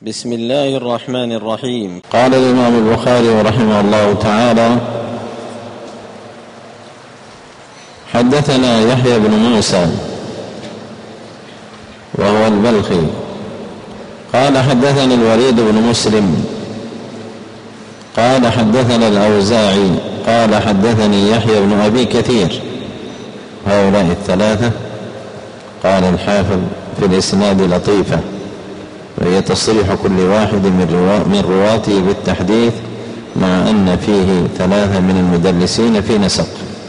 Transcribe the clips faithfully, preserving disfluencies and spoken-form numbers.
بسم الله الرحمن الرحيم. قال الإمام البخاري رحمه الله تعالى: حدثنا يحيى بن موسى وهو البلخي قال حدثنا الوليد بن مسلم قال حدثنا الأوزاعي قال حدثني يحيى بن أبي كثير. هؤلاء الثلاثة قال الحافظ في الإسناد لطيفة، وهي تصريح كل واحد من رواته بالتحديث، مع أن فيه ثلاثة من المدلسين في نسق.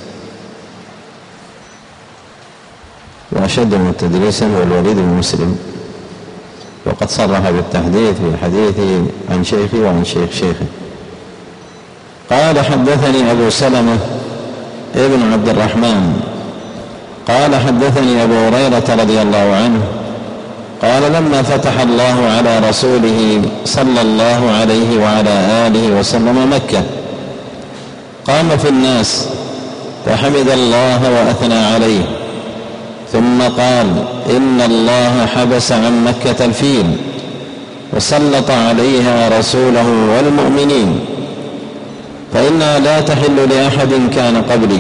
وأشد من تدليسا هو الوليد بن مسلم، وقد صرح بالتحديث في حديثه عن شيخه وعن شيخ شيخه. قال حدثني أبو سلمة ابن عبد الرحمن قال حدثني أبو هريرة رضي الله عنه قال: لما فتح الله على رسوله صلى الله عليه وعلى آله وسلم مكة، قام في الناس فحمد الله وأثنى عليه، ثم قال: إن الله حبس عن مكة الفيل وسلط عليها رسوله والمؤمنين، فإنها لا تحل لأحد كان قبلي،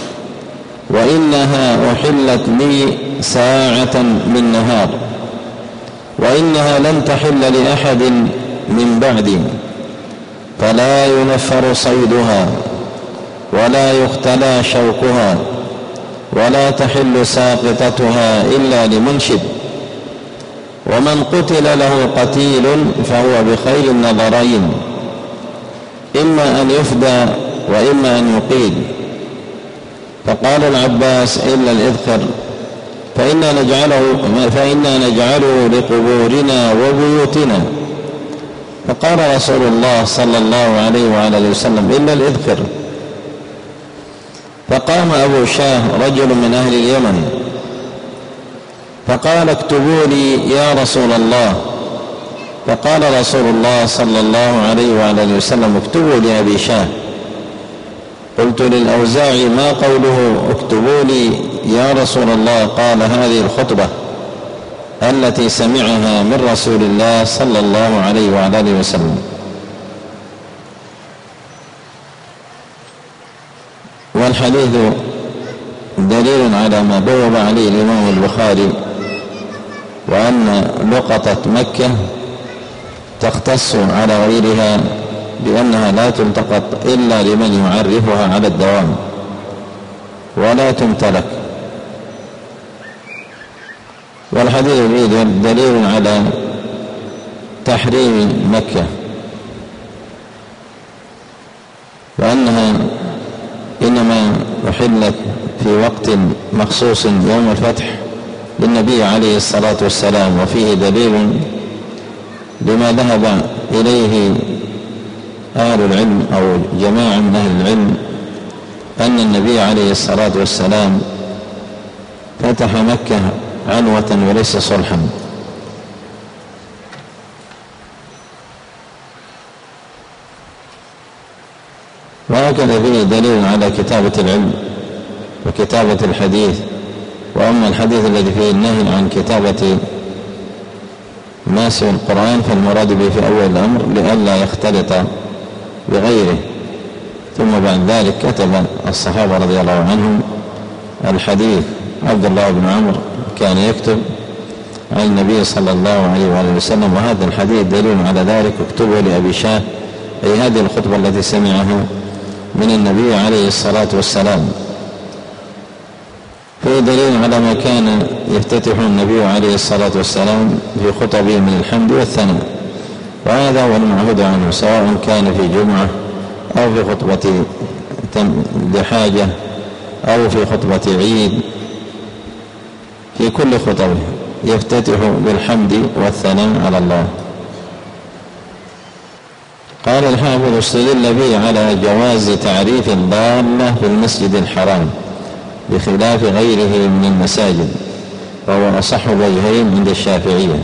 وإنها أحلت لي ساعة من نهار، وإنها لن تحل لأحد من بعدي، فلا ينفر صيدها ولا يختلى شوكها ولا تحل ساقطتها إلا لمنشد، ومن قتل له قتيل فهو بخير النظرين، إما أن يفدى وإما أن يقيل. فقال العباس: إلا الإذخر فإنا نجعله, فإنا نجعله لقبورنا وبيوتنا. فقال رسول الله صلى الله عليه وعلى وسلم: إلا الإذخر. فقام أبو شاه رجل من أهل اليمن فقال: اكتبوا لي يا رسول الله. فقال رسول الله صلى الله عليه وعلى وسلم: اكتبوا لي أبي شاه. قلت للأوزاعي: ما قوله اكتبوا لي يا رسول الله؟ قال: هذه الخطبة التي سمعها من رسول الله صلى الله عليه وعلى وسلم. والحديث دليل على ما بوب عليه الإمام البخاري، وأن لقطة مكة تختص على غيرها بأنها لا تلتقط إلا لمن يعرفها على الدوام ولا تمتلك. والحديث دليل على تحريم مكة، وأنها إنما أحلت في وقت مخصوص يوم الفتح للنبي عليه الصلاة والسلام. وفيه دليل لما ذهب إليه أهل العلم أو جماعة من أهل العلم، أن النبي عليه الصلاة والسلام فتح مكة عنوة وليس صلحا. وهكذا فيه دليل على كتابة العلم وكتابة الحديث. وأما الحديث الذي فيه النهي عن كتابة ما سوى القرآن فالمراد به في أول الأمر لئلا يختلط بغيره. ثم بعد ذلك كتب الصحابة رضي الله عنهم الحديث. عبد الله بن عمرو كان يكتب عن النبي صلى الله عليه وآله وسلم، وهذا الحديث دليل على ذلك. اكتبوا لأبي شاه، أي هذه الخطبة التي سمعها من النبي عليه الصلاة والسلام. فهي دليل على ما كان يفتتح النبي عليه الصلاة والسلام في خطبه من الحمد والثناء، وهذا هو المعهود عنه، سواء كان في جمعة أو في خطبة لحاجة أو في خطبة عيد. في كل خطبه يفتتح بالحمد والثناء على الله. قال الحافظ: استدل به على جواز تعريف الضالة في المسجد الحرام بخلاف غيره من المساجد، وهو أصح الوجهين عند الشافعية.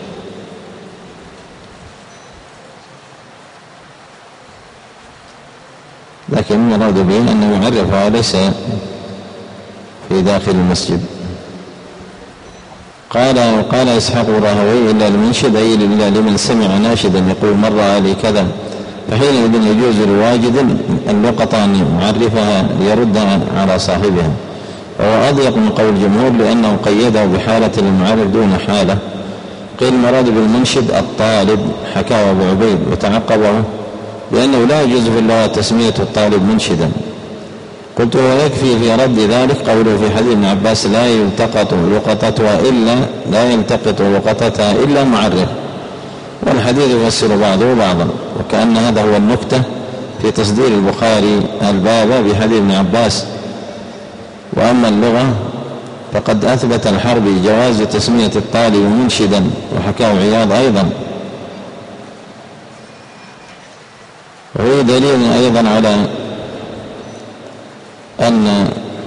لكن المراد به أنه يعرفها ليس في داخل المسجد. قال وقال إسحاق الراهوي إلا المنشد أي إلا لمن سمع ناشدا يقول مر علي كذا، فحينئذ يجوز لواجد اللقطة أن يعرفها ليردها على صاحبها، وهو أضيق من قول الجمهور لأنه قيده بحالة المعرف دون حالة. قيل المراد بالمنشد الطالب، حكاه أبو عبيد وتعقبه لأنه لا يجوز في اللغة تسمية الطالب منشدا. قلت ويكفي في رد ذلك قوله في حديث ابن عباس لا يلتقط لقطتها إلا لا يلتقط لقطتها إلا معرف، والحديث يفسر بعضه بعضا، وكأن هذا هو النكتة في تصدير البخاري الباب بحديث ابن عباس. وأما اللغة فقد أثبت الحربي جواز تسمية الطالب منشدا، وحكاه عياض أيضا. وهي دليل أيضا على أن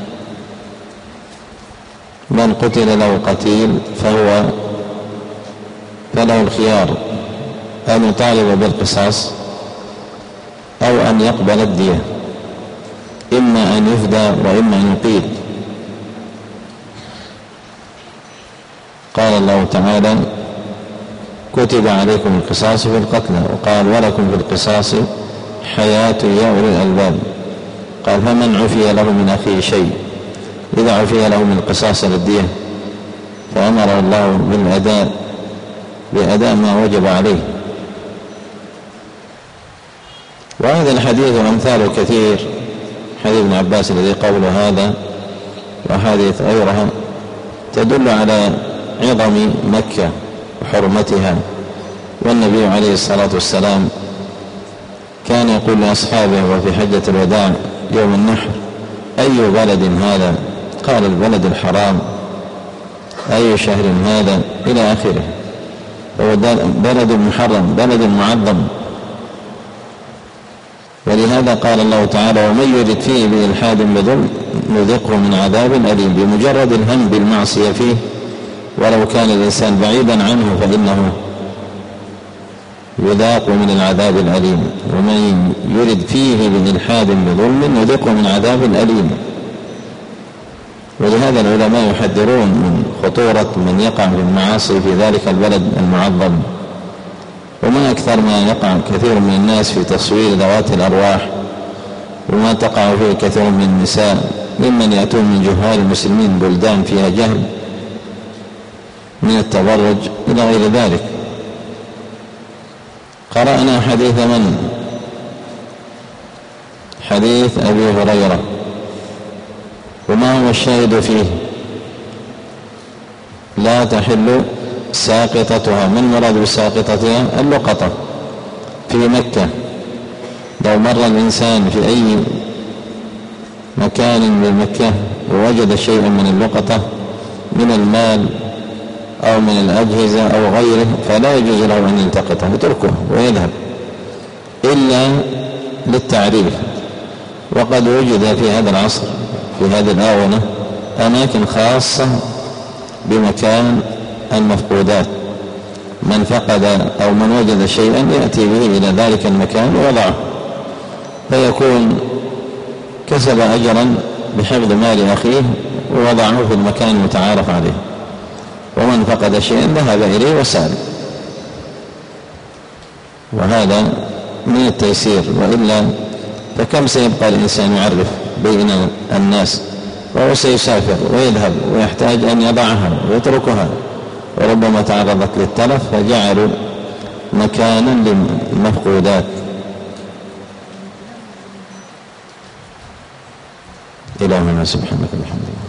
من قتل له قتيل فهو فله الخيار أن يطالب بالقصاص أو أن يقبل الدية، إما أن يفدى وإما أن يقيل. قال الله تعالى كتب عليكم القصاص في القتلى، وقال ولكم في القصاص حياة يا أولي الألباب. قال فمن عفي له من أخيه شيء، إذا عفي له من القصاص للدية فأمر الله بالأداء بأداء ما وجب عليه. وهذا الحديث وأمثاله كثير، حديث ابن عباس الذي قوله هذا وحديث غيرها تدل على عظم مكة وحرمتها. والنبي عليه الصلاة والسلام كان يقول لأصحابه وفي حجة الوداع يوم النحر أي بلد هذا؟ قال البلد الحرام. أي شهر هذا؟ إلى آخره. هو بلد محرم، بلد معظم. ولهذا قال الله تعالى ومن يرد فيه بإلحاد بظلم نذقه من عذاب أليم. بمجرد الهم بالمعصية فيه ولو كان الإنسان بعيدا عنه فإنه يذاق من العذاب الأليم. ومن يرد فيه بإلحاد بظلم نذقه من عذاب أليم. ولهذا العلماء يحذرون من خطورة من يقع في المعاصي في ذلك البلد المعظم. وما أكثر ما يقع كثير من الناس في تصوير ذوات الأرواح، وما تقع فيه كثير من النساء ممن يأتون من جهال المسلمين بلدان فيها جهل من التبرج إلى غير ذلك. قرأنا حديث من؟ حديث أبي هريرة. وما هو الشاهد فيه؟ لا تحل ساقطتها. من مراد بساقطتها؟ اللقطة في مكة. لو مر الإنسان في أي مكان من مكة ووجد شيئا من اللقطة من المال أو من الأجهزة أو غيره فلا يجوز له أن يلتقطه، يتركه ويذهب إلا للتعريف. وقد وجد في هذا العصر في هذه الآونة أماكن خاصة بمكان المفقودات. من فقد أو من وجد شيئا يأتي به إلى ذلك المكان ووضعه، فيكون كسب أجرا بحفظ مال أخيه ووضعه في المكان المتعارف عليه. ومن فقد شيئا ذهب إليه وسال. وهذا من التيسير، وإلا فكم سيبقى الإنسان يعرف بين الناس وهو سيسافر ويذهب ويحتاج أن يضعها ويتركها، وربما تعرضت للتلف فجعلوا مكانا للمفقودات. إلهنا سبحانك الحمد لله.